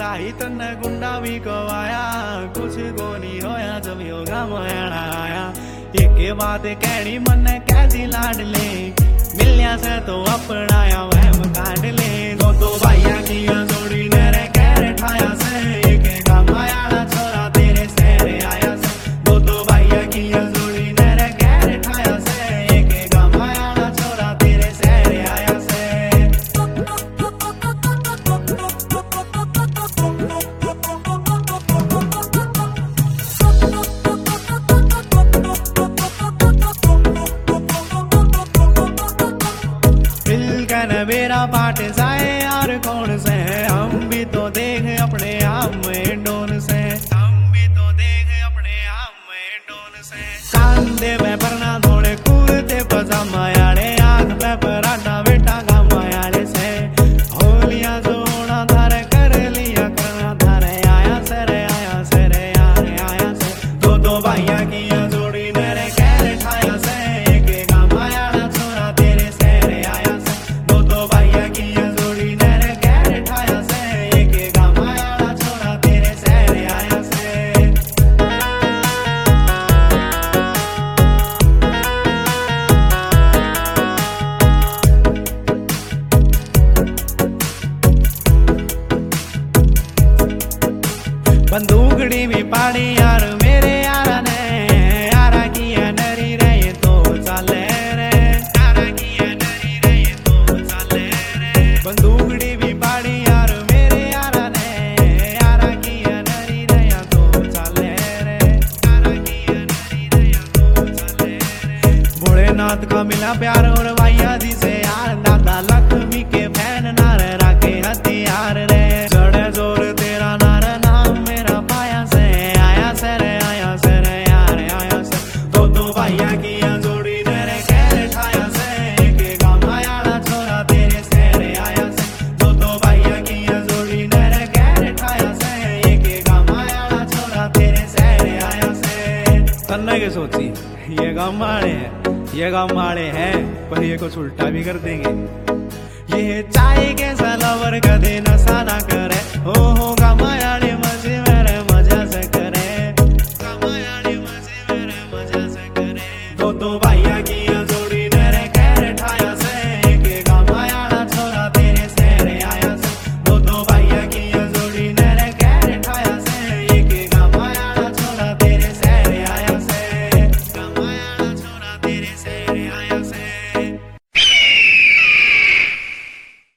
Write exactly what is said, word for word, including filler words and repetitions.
काई तन्ने गुंडा भी कवाया, कुछ को नहीं होया जब यो गाँव आया। एक बात कहनी मन्ने कैदी लाडले, मिलया से तो अपनाया वहम काट ले। दो तो भाइया की जोड़ी नेरे कैर ठाया से, एक गाँव आया छोरा तेरे सहरे आया से। दो तो भाइया की जोड़ी नेरे कैर ठाया से, एक गाँव आया छोरा तेरे सहरे आया से। मेरा पाठ जाए यार कौन से, हम भी तो देख अपने आप में डोन से। हम भी तो देख अपने आप में डोन से। कांधे में भरना थोड़े कूदते पजामा यारे, आंख पे पराठा बेटा गामा यारे से। होलिया जोड़ा धारे कर लिया करना धारे, आया से रे आया से रे यारे आया से। दो दो भाइया की जोड़ी मेरे कैर ठाया से, एक गामा यारा छोरा तेरे सहरे आया से। भाइया की जोड़ी नेरे कैर ठाया से, एक गाँव आया छोरा तेरे सहरे आया से। बंदूकड़ी भी पाड़ी यार मेरे यारा ने, यारा की नरी रहे तो चले रे, यारा की नरी रहे तो चले रे। बंदूकड़ी भी पाड़ी यार मेरे यारा ने, यारा की नरी रहे तो चले रे, यारा की नरी रहे तो चले रे। भोलेनाथ का मिला प्यार और भैया जी से यार, दादा लक्ष्मी के फैन नार राके हथियार रे। चढ़े जोर तेरा नार नाम मेरा पाया से, आया से रे आया से रे यार आया से। दो दो भैया की जोड़ी नेरे कैर ठाया से, एक गाँव आया छोरा तेरे सहरे आया से। दो दो भैया की जोड़ी नेरे कैर ठाया से, एक गाँव आया छोरा तेरे सहरे आया से। तन्ने के सोची ये गाँव वाले हैं, ये गाँव वाले हैं पर ये कुछ उल्टा भी कर देंगे। ये चाय के सलावर कदे नशा ना करे, हो हो गामायाड़ी मजे मेरे मजा से करे, गामायाड़ी मजे मेरे मजा से करे। दो दो भैया की